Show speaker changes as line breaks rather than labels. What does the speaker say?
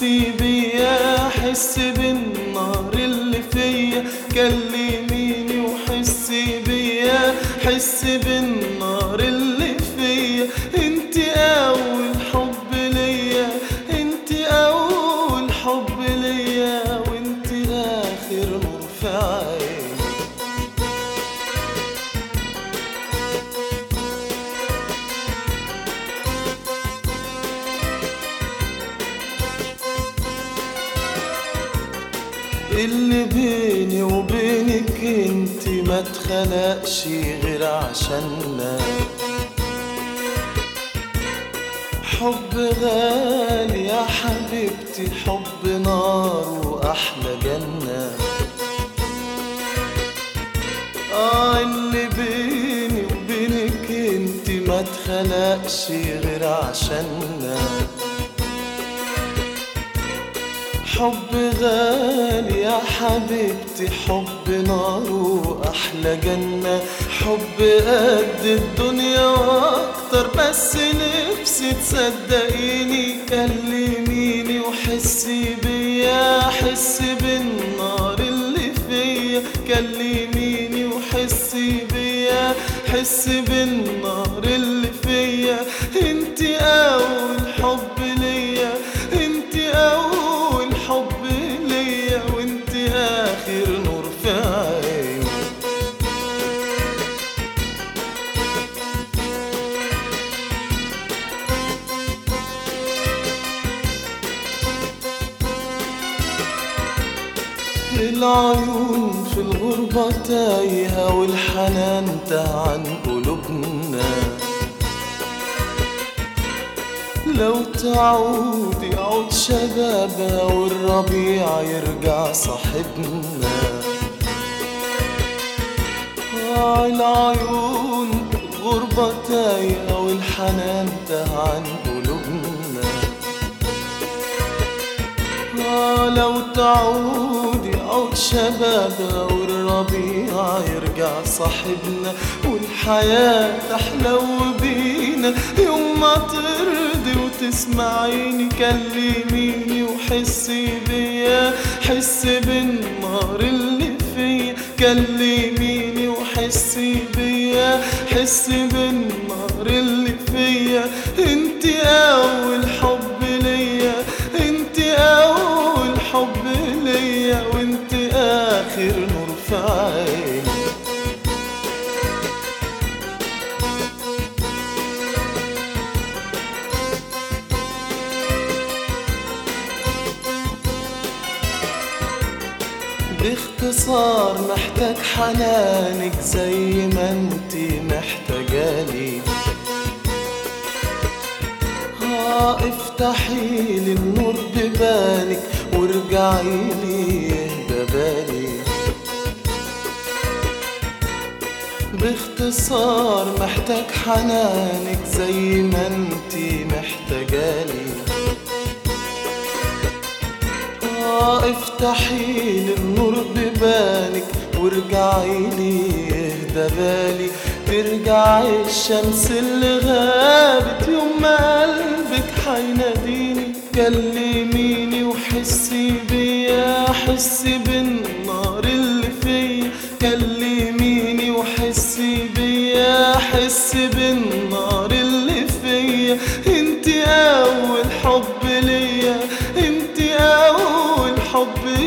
وحسي بيا، حس بالنار اللي فيا، كلميني وحسي بيا، حس بالنار اللي فيا. انت اول حب ليا، انت اول حب ليا، وانت اخر نور في عيني. اللي بيني وبينك انت ما اتخلقش غير عشاننا، حب غالي يا حبيبتي، حب نار وأحلى جنة. اللي بيني وبينك انت ما اتخلقش غير عشاننا، حب غالي يا حبيبتي، حب نار وأحلى جنة. حب قد الدنيا وأكتر، بس نفسي تصدقيني، كلميني وحسي بيا، حس بالنار اللي فيا، كلميني وحسي بيا، حس بالنار اللي فيا. انت أول حب ليا، انت أول حب ليا، وانت آخر نور في عيني. العيون في الغربة تايهة، والحنان تاه عن قلوبنا، لو تعود يعود شبابها، والربيع يرجع صاحبنا. العيون غربة تايهة، والحنان تاه عن قلوبنا، لو تعود يعود شبابها، والربيع يرجع صاحبنا، والحياة تحلو بينا يوم ما ترضي وتسمعيني، كلميني وحسي بيا، حس بالنار اللي فيا، كلميني وحسي بيا، حس بالنار اللي فيا. انت اول حب ليا، انت اول حب ليا، وانت اخر نور في عيني. باختصار محتاج حنانك زي ما انتي محتاجاني، افتحي لي النور ببالك، وارجعي لي يهدى بالي. باختصار محتاج حنانك زي ما انتي محتاجاني، افتحي لي النور ببالك، وارجعي لي يهدى بالي. ترجعي الشمس اللي غابت يوم ما قلبك حيناديني، كلميني وحسي بيا، حسي بالنار اللي فيا، كلميني وحسي بيا، حسي بالنار اللي فيا. انت اول حب ليا، انت اول حب